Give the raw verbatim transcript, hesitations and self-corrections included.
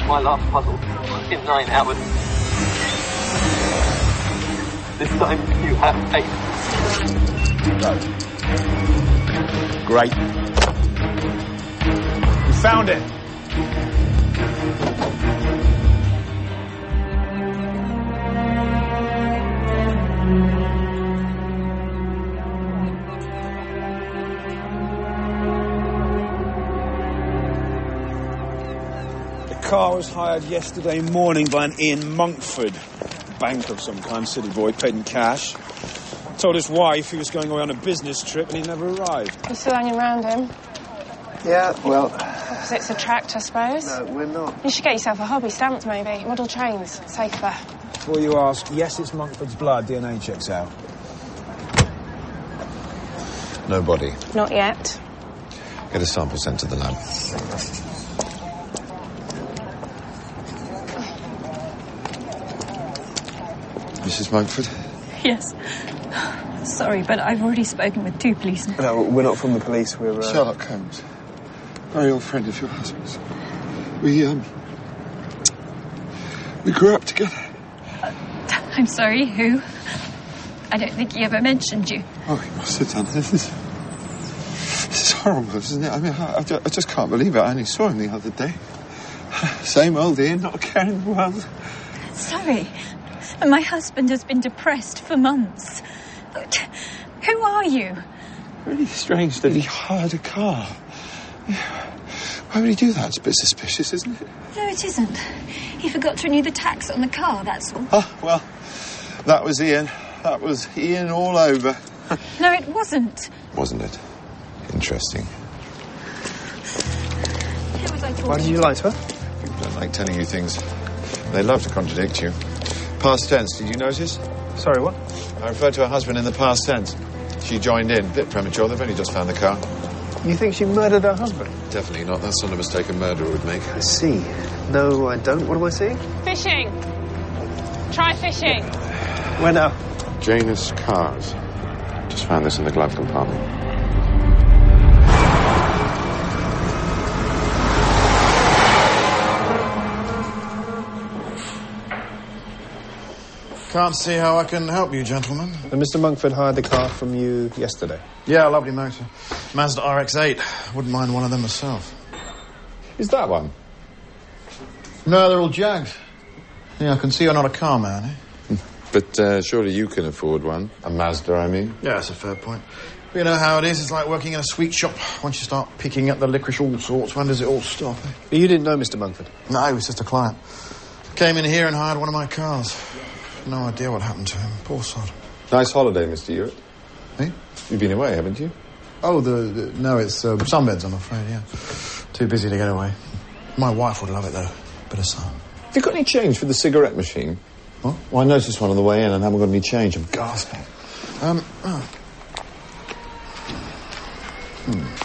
My last puzzle in nine hours. This time you have eight. Great. We found it. The car was hired yesterday morning by an Ian Monkford, banker of some kind, city boy, paid in cash. Told his wife he was going away on a business trip and he never arrived. You still hanging around him? Yeah, well... Opposites attract, I suppose. No, we're not. You should get yourself a hobby, stamps maybe. Model trains, safer. Before you ask, yes, it's Monkford's blood. D N A checks out. No body. Not yet. Get a sample sent to the lab. Missus Monkford? Yes. Sorry, but I've already spoken with two policemen. No, we're not from the police, we're... Uh... Sherlock Holmes. Very old friend of your husband's. We, um... We grew up together. Uh, I'm sorry, who? I don't think he ever mentioned you. Oh, he must have done. This is... This is horrible, isn't it? I mean, I, I, just, I just can't believe it. I only saw him the other day. Same old Ian, not a care in the world. Sorry. My husband has been depressed for months. Who are you? Really strange that he hired a car. Why would he do that? It's a bit suspicious, isn't it? No, it isn't. He forgot to renew the tax on the car, that's all. Oh, well, that was Ian. That was Ian all over. No, it wasn't. Wasn't it? Interesting. Who was I talking Why did you lie to her? People don't like telling you things. They love to contradict you. Past tense, did you notice? Sorry, what? I referred to her husband in the past tense. She joined in. Bit premature, they've only just found the car. You think she murdered her husband? Definitely not. That's not a mistake a murderer would make. I see. No, I don't. What am I seeing? Fishing. Try fishing. Where now? Janus Cars. Just found this in the glove compartment. Can't see how I can help you, gentlemen. And Mister Monkford hired the car from you yesterday? Yeah, lovely motor. Mazda R X eight. Wouldn't mind one of them myself. Is that one? No, they're all Jags. Yeah, I can see you're not a car man, eh? But uh, surely you can afford one. A Mazda, I mean. Yeah, that's a fair point. But you know how it is. It's like working in a sweet shop. Once you start picking up the licorice all sorts, when does it all stop, eh? But you didn't know Mister Monkford? No, he was just a client. Came in here and hired one of my cars. No idea what happened to him. Poor sod. Nice holiday, Mister Hewitt. Eh? You've been away, haven't you? Oh, the... the no, it's uh, sunbeds, I'm afraid, yeah. Too busy to get away. My wife would love it, though. Bit of sun. Have you got any change for the cigarette machine? What? Well, I noticed one on the way in and haven't got any change. I'm gasping. Um... Oh. Hmm.